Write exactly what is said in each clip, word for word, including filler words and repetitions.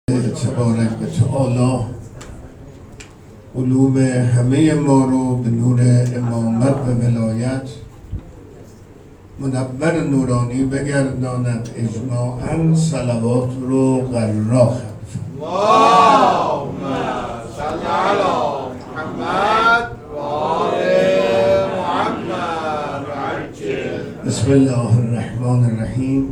تبارک و تعالی علوم همه ما رو به نور امامت و ولایت منور نورانی بگرداند. اجماعاً صلوات رو قرار خلف اللهم صل علی محمد و آل محمد عجل. بسم الله الرحمن الرحیم.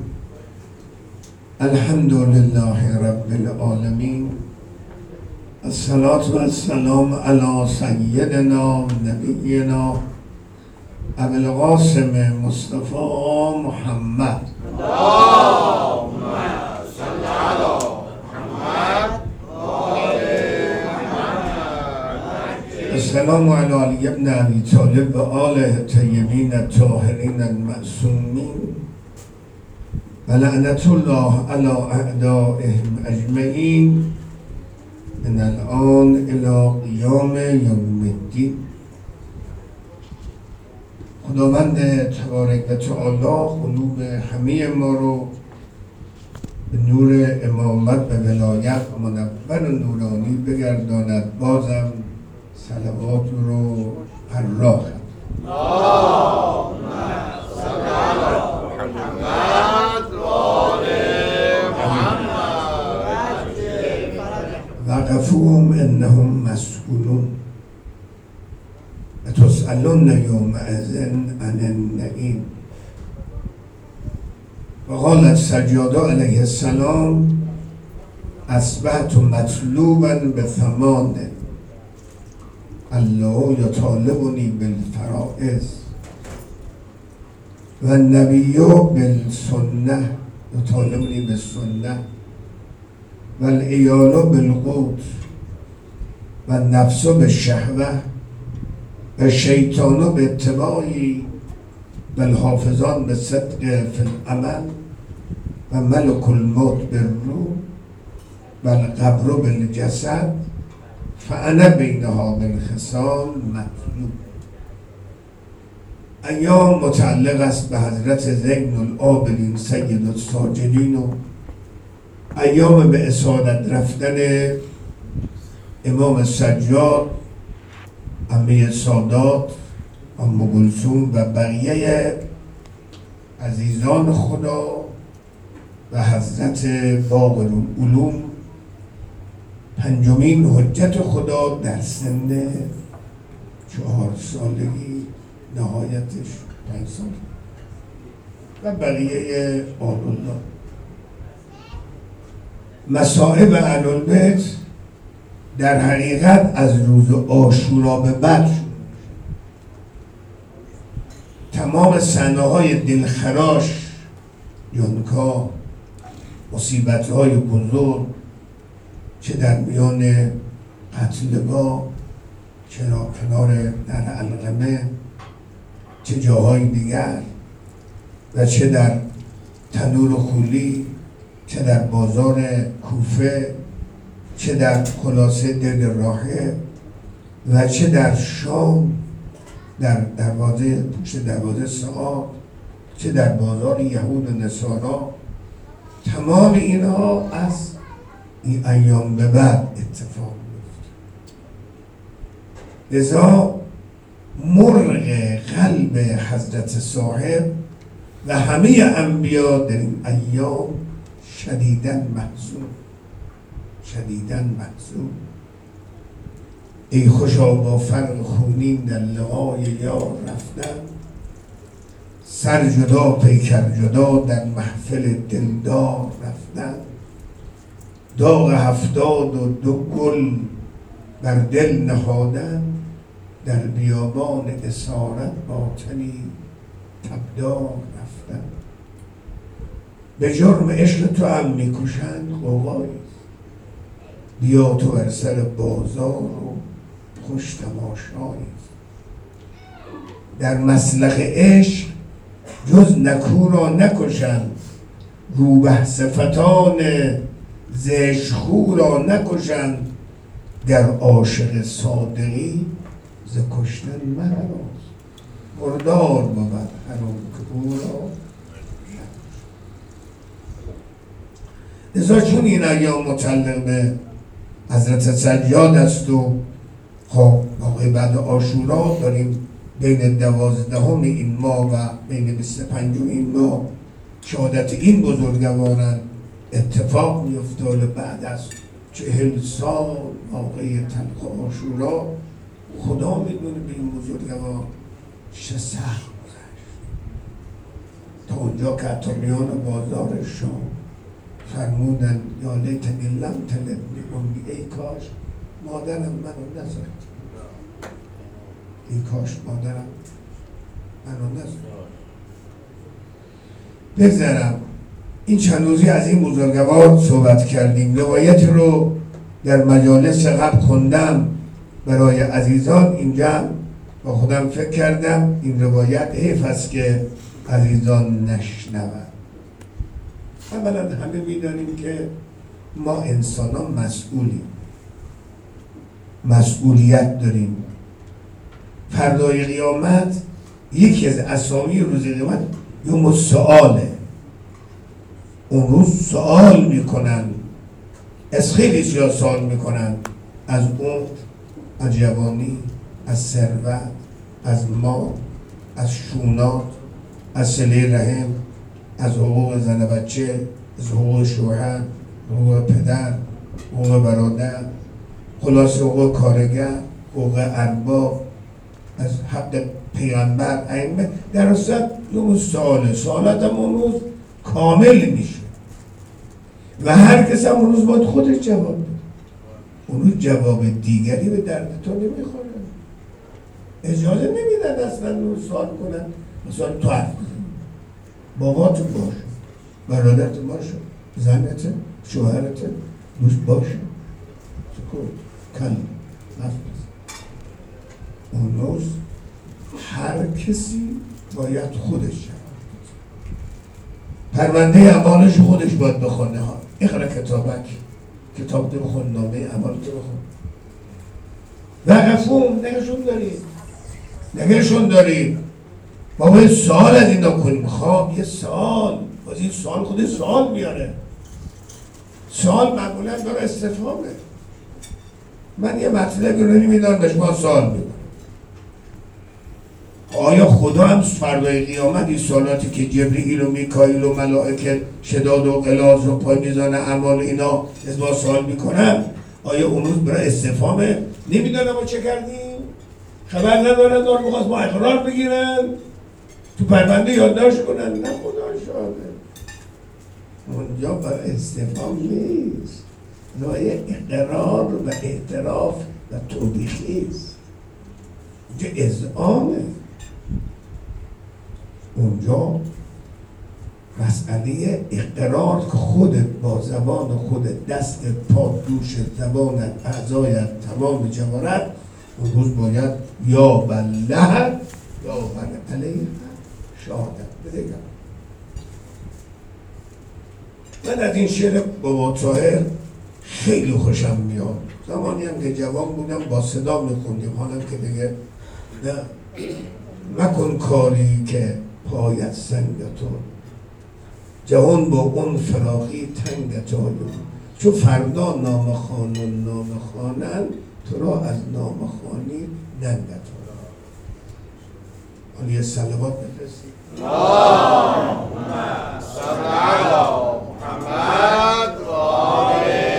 الحمد لله رب العالمین. الصلاة و السلام علی سیدنا نبینا ابو القاسم مصطفى محمد. اللهم صل علی محمد و آل محمد. السلام علی علی ابن ابی طالب و آله طیبین الطاهرین المعصومین و لعنت الله علی اعدائهم اجمعین من الان الی قیام یوم الدین. خداوند تبارک و تعالی قلوب همه ما رو به نور امامت و ولایت منور و نورانی بگرداند. بازم صلوات رو قرار خلف اللهم صل علی محمد و آل محمد عجل. وقفوهم انهم مسئولون و تسألون یومئذ عن النعیم. و قالت سجاده علیه السلام اصبحت مطلوبا به ثمان الله یطالبنی بالفرائض و النبی بالسنه یطالبنی بالسنه و العیال بالقوت و النفس بالشهوه و شیطان به اتباعی و الحافظان به صدق فی العمل و ملک الموت بالروح و القبر بالجسد فانا بینها بالخصال مطلوب. ایام متعلق است به حضرت زین العابدین سید الساجدین و ایام به اسعادت رفتن امام سجاد، عمه سادات، ام کلثوم و بقیه عزیزان خدا و حضرت باقر العلوم پنجمین حجت خدا در سن چهار سالگی، نهایتش پنج سال و بقیه آل الله. مصائب اهل البیت در حقیقت از روز عاشورا به بعد شد. تمام صحنه‌های دلخراش، یونکا، مصیبت‌های بزرگ، چه در میان قتلگاه، چه کنار در علقمه، چه جاهای دیگر و چه در تنور خولی، چه در بازار کوفه، چه در خلاصه دل راهب و چه در شام، در دروازه پشت دروازه سعاد، چه در بازار یهود و نصارا. تمام اینها از این ایام به بعد اتفاق میفته. لذا مرغ قلب حضرت صاحب و همه انبیا در این ایام شدیداً محزون شدیداً محزون. ای خوشا با فرق خونین در لقای یار رفتن، سر جدا پیکر جدا در محفل دلدار رفتن. داغ هفتاد و دو گل بر دل نهادن، در بیابان اسارت باطنی تبدار رفتن. به جرم عشق تو هم میکشند غوغایی، بیا تو بر سر بازار و خوش تماشایی. در مسلخ عشق جز نکو را نکشند، روبه صفتان زشخو را نکشند. گر عاشق صادقی ز کشتن مهراز، مردار بود هر آن که او را. لذا چون این ایام متعلق به حضرت سجاد است و خب واقعی بعد عاشورا داریم بین دوازدهم این ماه و بین بیست و پنجم این ماه شهادت این بزرگواران اتفاق میفته و بعد از چهل سال واقعی تلخ عاشورا خدا میدونه به این بزرگوار چه سخت گذشت تا اونجا که حتی میان بازار شام فرمودن یا لیتنی لم تلدنی امی، ای کاش مادرم منو نذاشت، ای کاش مادرم منو نذاشت. بگذارم این چند روزی از این بزرگوار صحبت کردیم. روایت رو در مجالس قبل خوندم برای عزیزان اینجا با خودم فکر کردم این روایت حیف است که عزیزان نشنوند. اولا همه میدانیم که ما انسانان مسئولیم، مسئولیت داریم. فردای قیامت یکی از اسامی روز قیامت یوم السؤاله. اون روز سؤال میکنن، از خیلی چیزا سؤال میکنن، از عمر، از جوانی، از ثروت، از مال، از شونات، از صله رحم، از حقوق زن و بچه، از حقوق شوهر، حقوق پدر، حقوق برادر، خلاص حقوق کارگر، حقوق ارباب، از حق پیغمبر، ائمه. در اصل یوم سؤاله. سؤالات هم اون روز کامل میشه و هر کس هم اون روز باید خودش جواب بده. اون روز جواب دیگری به درد تو نمیخوره. اجازه نمیدن اصلا اون روز سوال کنن. مثلا تو حرف بزنی، باباتون باشه، برادرتون باشه، زنته، شوهرته، دوست باشه، سکوت، کل، حرف بزن. اون روز هر کسی باید خودش جواب بده. پرونده اعمالش خودش باید بخونه ها. اقرا کتابک، کتاب تو بخون، نامه اعمال تو بخون. وقفون نگهشون دارید، نگهشون دارید. بابا یه سوال از این کنیم. خواب یه سوال، باز این سوال خودی سوال میاره. سوال معمولا داره استفهامه. من یه مطلبی رو نمیدونم بهش ما سوال میکنم. آیا خدا هم فردای قیامت این سوالاتی که جبرئیل و میکائیل و ملائکه شداد و غلاظ و پای میزان اعمال اینا از ما سوال میکنن، آیا اون روز برای استفهامه؟ نمیدونم ما چه کردیم؟ خبر ندارن دار میخواست ما اقرار بگیرن تو پرونده یادداشت کنن. نه خدا شاهده اونجا برای استفهام نیست، برای اقرار و اعتراف و توبیخی است. اونجا اذعانه. اونجا مسئله اقرار که خودت با زبان خودت، دست پا، دوش، زبانت، اعضایت، تمام جوارت اون روز باید یا بله یا بله علیه شهادت بدهیم. من از این شعر بابا طاهر خیلی خوشم میاد. زمانی هم که جوان بودم با صدا میخوندیم، حالا که دیگه نه. مکن کاری که پایت سنگ تو، جهان با اون فراخی تنگ تو. چو فردا نام خوانون نام خوانند، تو را از نام خوانی ننگ تو. حالا یه صلوات بفرستید. اللهم صل علی محمد و آل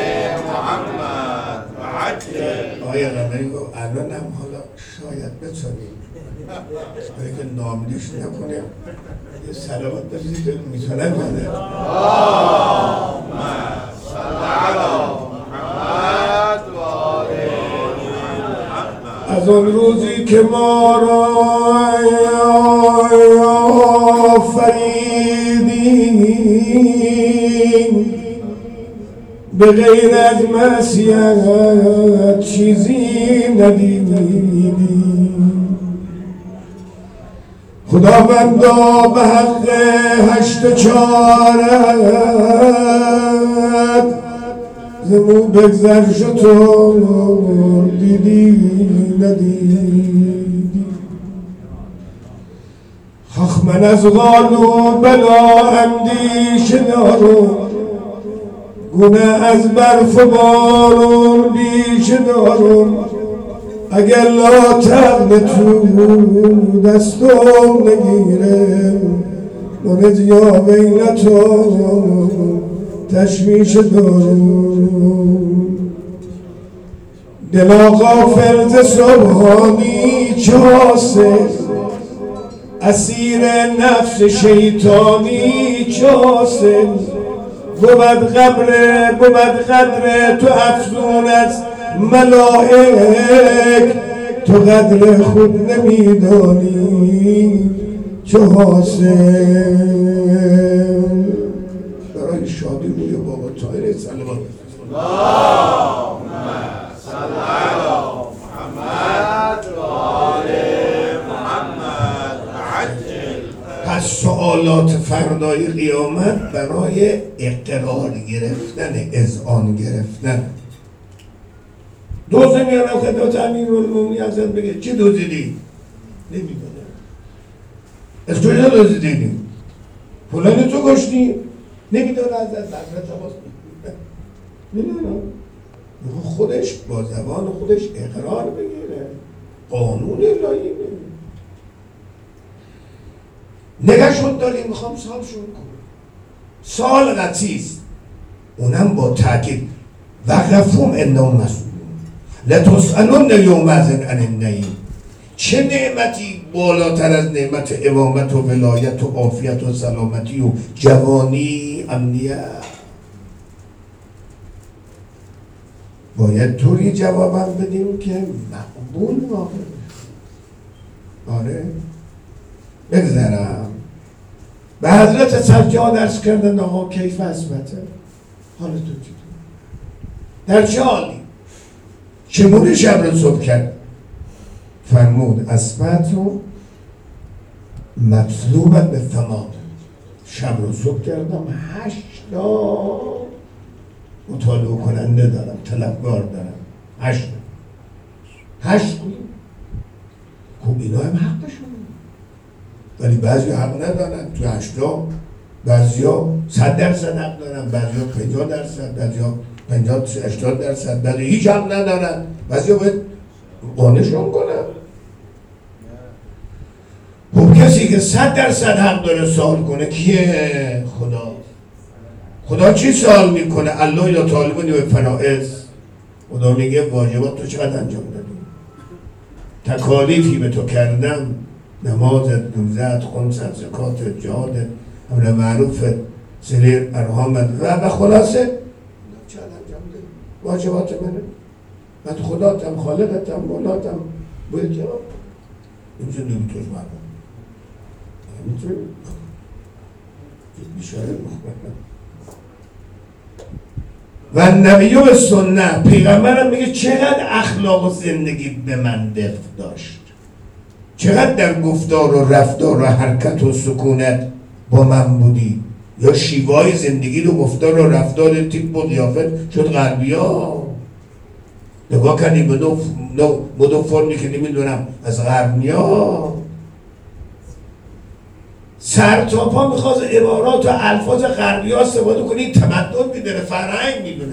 محمد و عجل. آقای قمری گفت الان هم حالا شاید بتونیم برای که ناملیش نکنیم یه صلوات بفرستید میتونم بده. اللهم صل علی محمد و آل محمد. از اون روزی که ما را آفریدی به غیر از معصیت چیزی ندیدی، خداوندا به حق هشت چارت زمو بگذر شطور دیدی ندیدی. خخ من از غال و بلا اندیشه دارم، گونه از برف و بارون بیش دارم اگر لا تقل تو دستم نگیره منت یا ویلتو تشویش دارم دلا غافل ز سبحانی چاسه اسیر نفس شیطانی چاسه بود قبر بود قدر تو افزون از ملائک تو قدر خود نمیدانی چه حاصل برای شادی روی بابا طاهر صلوات اللهم صل علی محمد و آل محمد عجل. پس سوالات فردای قیامت برای اقرار گرفتن، اذعان گرفتن. دوزه میارم خدمت امیرالمومنین حضرت بگه چی دوزیدی؟ نمیدونم. از کجا دوزیدی؟ فلانی تو کشتی؟ نمیدونه حضرت حضرت عباس نمیدونم. خودش با زبان خودش اقرار بگیره. قانون الهی بگیره. نگهشون داریم میخوام سال شروع کنم. سال قطعیست. اونم با تاکید وقفهم انهم مسئولون لتسألن یومئذ عن النعیم. چه نعمتی بالاتر از نعمت امامت و ولایت و عافیت و سلامتی و جوانی امنیت؟ باید طوری جوابم بدیم که مقبول واقع بشه. آره بگذرم به حضرت سجاد عرض کردن آقا کیف اثبته حالا تو چطور؟ در چه حالی؟ چگونه شب رو صبح کرد؟ فرمود اثبت و مطلوبت به ثماد. شب رو صبح کردم هشتا مطالعه کننده دارم، طلبگار دارم. هشت هشت خوب اینا هم حق داشتن ولی بعضی حق ندارن. تو هشتا بعضی ها صد درصد حق دارن، بعضی ها پنجاه درصد، بعضی ها پنجاه هشتاد درصد، بعضی هیچ حق ندارن. بعضی ها باید قانشون کنن. خب کسی که صد درصد حق داره سوال کنه کیه؟ خدا. خدا چی سوال میکنه؟ الله یا طالبونی به فرائض. خدا میگه واجبات تو چقدر انجام دادی؟ تکالیفی به تو کردم، نمازت، روزت، خمست، زکاتت، جهادت، امر معروفت، صله ارحامت و خلاصه چقدر انجام دادی؟ واجبات منه. من خداتم، خالقتم، مولاتم، باید جواب اینجا نمیتوش مردم نمیتوش بیشاره مخبرم و نبی و سنت. پیغمبرم میگه چقدر اخلاق و زندگی به من دفت داشت، چقدر در گفتار و رفتار و حرکت و سکونت با من بودی. یا شیوای زندگی رو گفتار و رفتار تیپ و قیافت شد غربی ها. نگاه کنی به دو, دو, دو فرمی که نمیدونم از غربی ها. سر تا پا میخواست عبارات و الفاظ غربی ها استفاده کنی، تمدن میدونه، فرهنگ میدونه.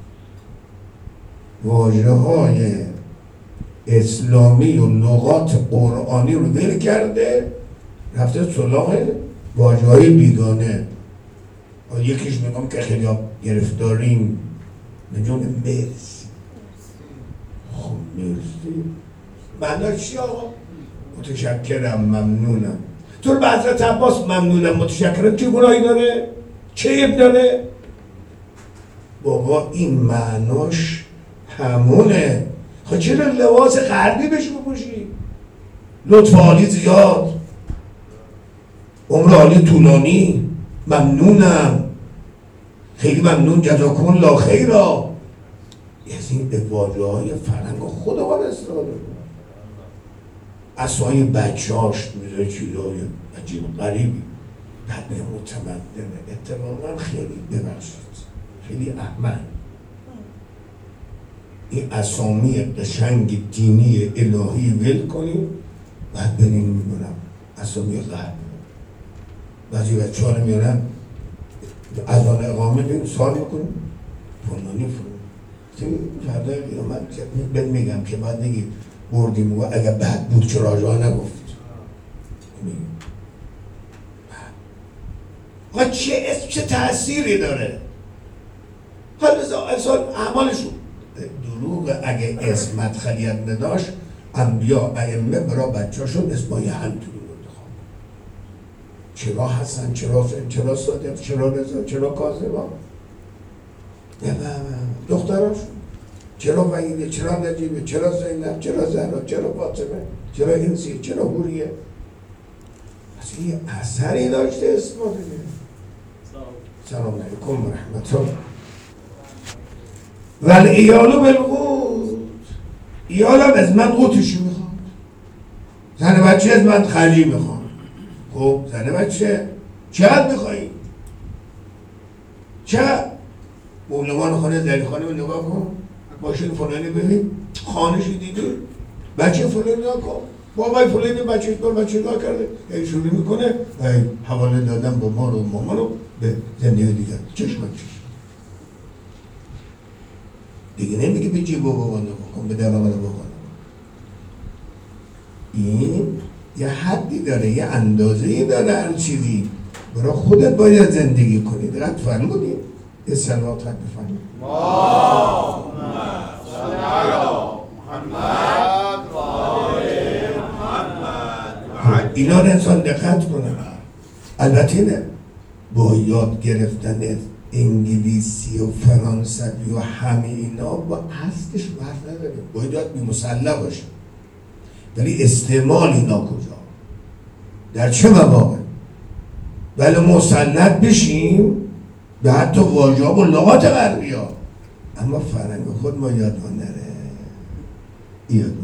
واژه های اسلامی و لغات قرآنی رو ول کرده رفته سراغ واژه های بیگانه. یکیش میگم که خیلی ها گرفتاریم نجون مرسی. خب مرسی معنی چی آقا؟ متشکرم، ممنونم. تو به حضرت عباس ممنونم، متشکرم چه گناهی داره؟ چه عیب داره؟ بابا این معناش همونه. خب چرا لباس غربی بهش بپوشی؟ لطف عالی زیاد، عمر عالی طولانی، ممنونم، خیلی ممنون، جزاکم الله خیرا. از این واژه های فرهنگ خودمان استفاده کنم. اسمای بچه‌هاش میذاره چیزای عجیب غریبی. بعد به متمدنه. اتفاقا خیلی ببخشید خیلی احمد. این اسامی قشنگ دینی الهی ول کنیم بعد بریم میبونم اسامی غرب. بعضی بچه ها رو میارن از آن اقامه دیم سال میکنیم فلانی فلان فردای قیامت بهت میگم که بعد نگی بردیم و اگه بد بود چرا جا نگفت و چه اسم چه تأثیری داره. حالا اصلا اعمالشون دروغ. اگه اسم مدخلیت نداشت انبیا ائمه برای بچه‌شون اسمای هم تو انتخاب. چرا حسن، چرا حسین، چرا صادق، چرا رضا، چرا کاظم، دختراشون چرا وحیده، چرا نجیبه، چرا زینب، چرا زهرا، چرا فاطمه، چرا انسی، چرا حوریه. اصلا یه اثری داشته اسم ما دیگه. سلام علیکم و رحمت الله. ولی ایالو بالقوت، ایالم از من قوتشو میخواد. زن بچه از من خرجی میخواد. خب زن بچه چقدر میخوایی؟ چقدر؟ مولمان خانه دلی خانه رو نگاه کن، ماشین فلانی ببین، خانهشی دیدی، بچه فلانی نگاه کن، بابای فلانی بچه بار بچه نگاه کرده، ای شروع میکنه ای حواله دادن با ما رو ماما رو به زندگی دیگر. چشم چشم دیگه نمیگه به جیب و بابا نگاه کن، به درآمد بابا نگاه. این یه حدی داره، یه اندازه‌ای داره. هر چیزی برای خودت باید زندگی کنی. دقت فرمودید؟ یه صلوات خط بفرمایید. اللهم صل علی محمد و آل محمد. اینا رو انسان دقت کنه. البته نه با یاد گرفتن انگلیسی و فرانسوی و همه اینا با اصلش فرق نداره. باید یاد بی مسلح باشه. ولی استعمال اینا کجا؟ در چه مواقع؟ ولی مسلط بشیم به حتی واژه‌ها و لغات غربی‌ها، اما فرهنگ خود ما یادمان نره. یادمان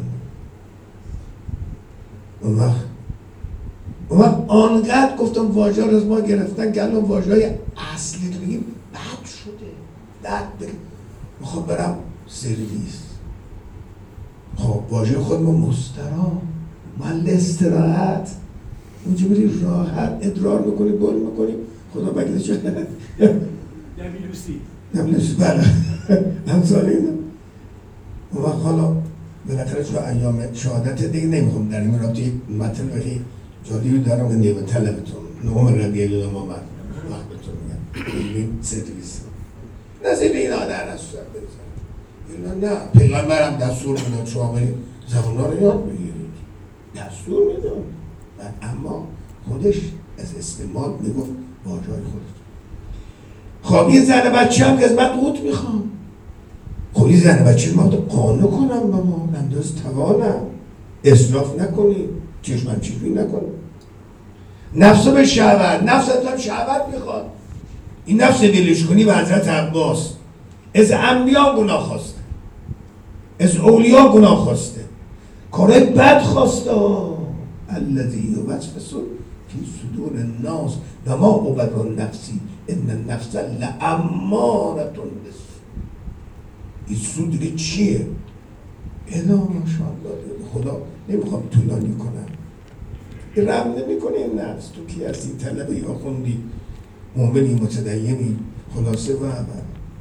اون وقت اون وقت آنقدر گفتم واژه‌ها رو از ما گرفتن که الان واژه‌های اصلی رو بگیم بد شده. بد بگیم میخوام برم سرویس، خب واژه خود ما مستراح، محل استراحت، اونجا بری راحت ادرار میکنی، بول میکنی، خدا بگیده چه نمیلوسی نمیلوسی بله همساله اینا. اون وقت حالا بالاخره چون ایام شهادت دیگه نمیخوام در این رابطه یک مطلب بخی جالبی دارم که نیمه طلبتون نهم ربیع الاول آمد وقت بهتون میگم ببین سرویس نظیر اینا در نصور بزن اینا نه. پیغمبرم دستور میداد شما برید زبان‌ها رو یاد بگیرید، دستور میداد، اما خودش از استعمال میگفت واژه‌های خودش. خب یه زن بچه هم که از من قوت میخوام. خب یه زن بچه ما قانع کنم با ما انداز توانم، اسراف نکنی، چشمم چیزی نکنی. نفس به شهوت، نفس هم شهوت میخواد. این نفس دلش کنی به حضرت عباس از انبیا گناه خواسته، از اولیا گناه خواسته، کارهای بد خواسته. الذی یوسوس فی صدور الناس و ما ابری نفسی ان النفس لاماره بالسوء. این سود دیگه چیه؟ الا ماشاءالله خدا نمیخوام طولانی کنم. رم نمیکنه این نفس. تو کی هستی؟ طلبه یا خوندی؟ مؤمنی، متدینی، خلاصه و عمل.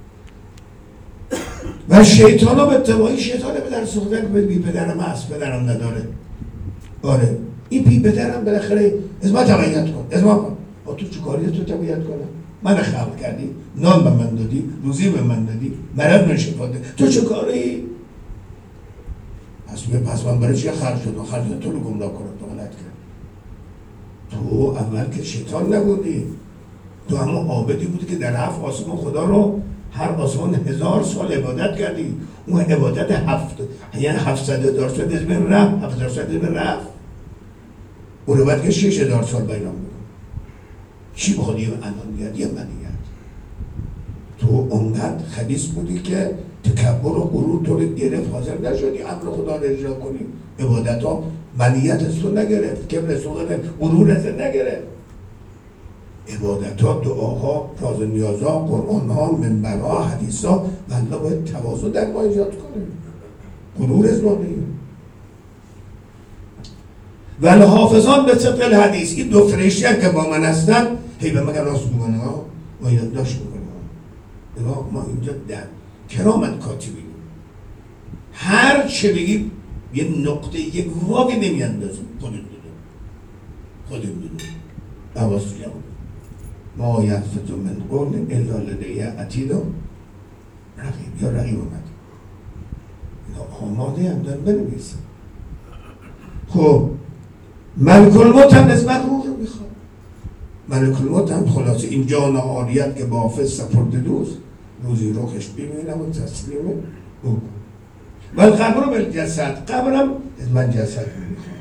و شیطان ها به اتباعی شیطانه به در سخته که بی پدرم هست، پدرم نداره. آره این بی پدرم بالاخره از ما تبعیت کن، از ما کن. با تو چه کاری تو تبعیت کنم؟ من خلق کردی، نان به من دادی، روزی به من دادی، مرض من شفا دادی، تو چه کاری؟ پس پس من برای چه خرج شدم؟ خرج تو رو گمراه کنم، تو غلط کرد. تو اول که شیطان نبودی، تو همون عابدی بودی که در هفت آسمان خدا رو هر آسمان هزار سال عبادت کردی. اون عبادت هفت یعنی هفتصد هزار سال از بین رفت، هفت هزار سال از بین رفت. اون رو باید که شش هزار سال بیان بکن. چی بخواد یه انانیت یه منیت؟ تو اونقدر خبیث بودی که تکبر و غرور تو رو گرفت، حاضر نشدی امر خدا رو اجرا کنی. عبادت ها منیت از تو نگرفت، کبر از تو نگرفت، غرور از تو نگرفت. عبادت ها، دعاها، راز و نیازها، قرآن ها، منبرها، حدیث ها، والله باید تواضع در ما ایجاد کنه. غرور از ما بگیر. ولی حافظان به طبق الحدیث، این دو فرشته که با من هستن هی به مگر راست میکنه ها ما یادداشت میکنه ها. ما اینجا در کرامت کاتبین، هر چه بگی یه نقطه یک واقع نمیاندازیم. خودم دونم خودم دونم حواس جمع ما یلفظ من قول الا لدیه عتید رقیب یا رقیب اومد اینا آماده هم دارن بنویسن. خب ملک الموت هم نسبت روح رو میخواد. ملک الموت هم خلاصه این جان عاریت که با حافظ سپرد دوست روزی روخش ببینم و تسلیم او. ولی قبر رو بالجسد، قبرم من جسد میخوام.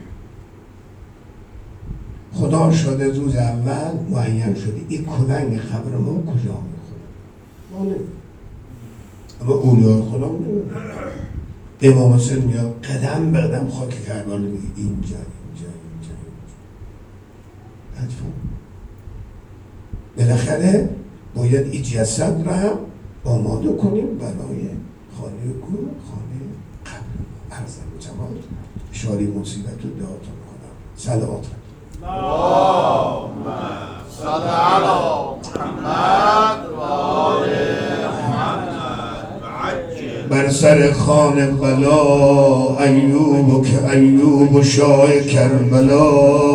خدا شده روز اول معین شده این کلنگ قبر ما کجا میخوره ماله، اما اولیای خدا میدونه. امام حسین میاد قدم به قدم خاک کربلا میگه اینجا اینجا اینجا اینجا. بالاخره باید این جسد را هم آماده کنیم برای خانه گور، خانه قبر. عرضم و جمال شاری مصیبت و دعاتون کنم. صلوات اللهم صل علی محمد و آل محمد وعجل بر سر خان بلا ایوب که ایوب شاه کربلا.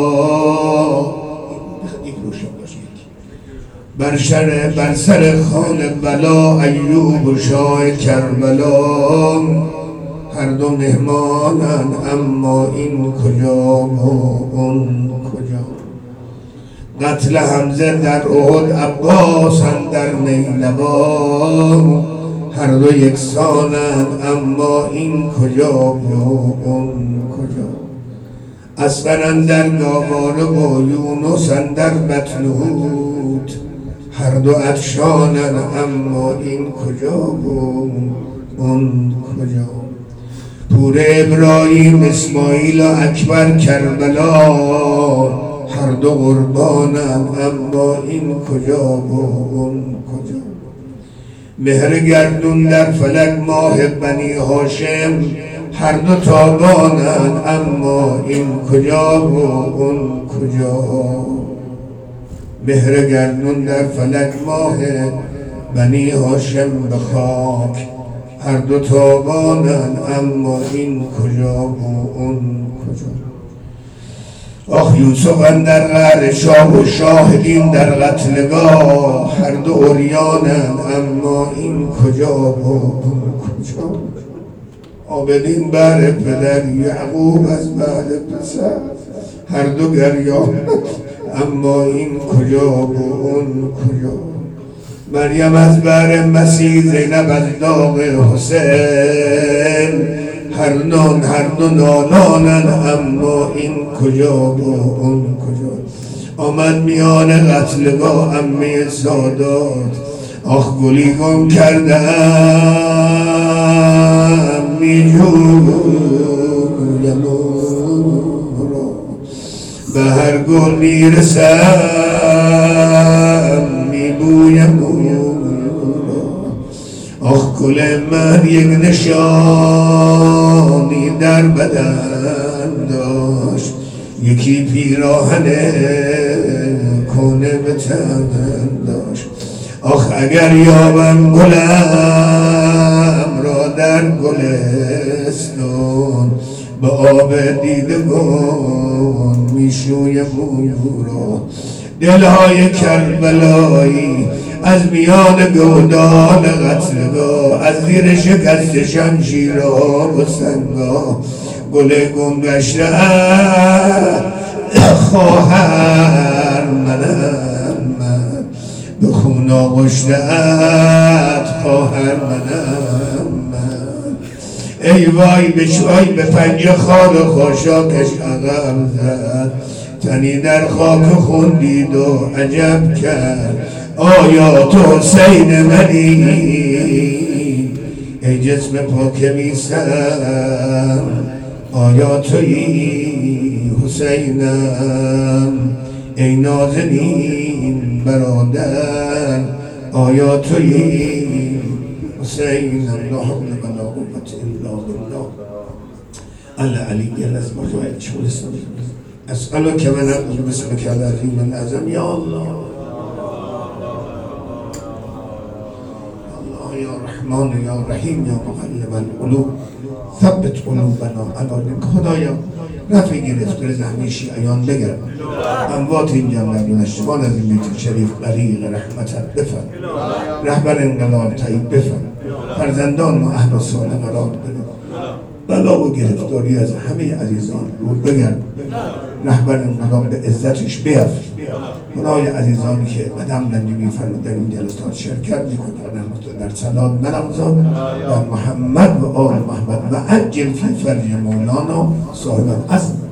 بر سر بر سر خان بلا ایوب شاه کربلا. هر دو مهمانن اما این کجا و اون کجا. قتل حمزه در احد عباس در نیلوان. هر دو یکسانن اما این کجا و اون کجا. اصغر اندر گاواره با یونس اندر بطن حوت. هر دو افشانن اما این کجا و اون کجا. پور ابراهیم اسماعیل و اکبر کربلا. هر دو قربانن اما این کجا و اون کجا. مهر گردون در فلک ماه بنی هاشم. هر دو تابانن اما این کجا و اون کجا. مهر گردون در فلک ماه بنی هاشم به خاک. هر دو تابانن اما این کجا و اون کجا. آخ یوسف اندر قعر شاه و شاهدین در قتلگاه. هر دو عریانن اما این کجا و اون کجا. عابدین بر پدر یعقوب از بعد پسر. هر دو گریان اما این کجا و اون کجا. مریم از بر مسیح زینب از داغ حسین. هر نان هر دو نالانن اما این کجا و اون کجا. آمد میان قتلگاه عمه سادات. آخ گلی گم کردم میجویم به هر گل میرسم میبویم او را. آخ گل من یک نشانی در بدن داشت. یکی پیراهن کنه به تن داشت. آخ اگر یابم گلم را در گلستان. به آب دیدگان میشویم او را. دلهای کربلایی از میان گودال قتلگاه. از زیر شکست شمشیرها و سنگا. گل گم گشته خواهر منم من. به خون آغشته ات خواهر منم من. ای وای بشوای به پنجه خال و خاشاکش عقب زد. تنی در خاک خون دید و عجب کرد. آیا تو حسین منی ای جسم پاک میسم. آیا تویی حسینم ای نازنین برادر. آیا تویی حسینم. لا حول ولا قوة الا بالله العلی العظیم. اسألك ونعوذ باسمك العظیم العظیم. یا الله الله یا رحمن رحمان یا رحیم یا مقلب القلوب ثبت قلوبنا علی دینک. خدایا رفع گرفتار زحمه شیعیان بگرد، اموات این جمعیت و نشتبان از این بیت شریف غریق رحمتت بفرم، رهبر انقلاب تایید بفرم، فرزندان و اهل صالح قرار بده، بلا و گرفتاری از همه عزیزان دور بگرد، رهبر انقلاب به عزتش بیفت. خدای عزیزانی که قدم ننجی می‌فرمود در این جلسات شرکت می‌کنند در صلات منامزان در محمد و آل محمد و عجل فی فرج مولانا صاحب الاصل.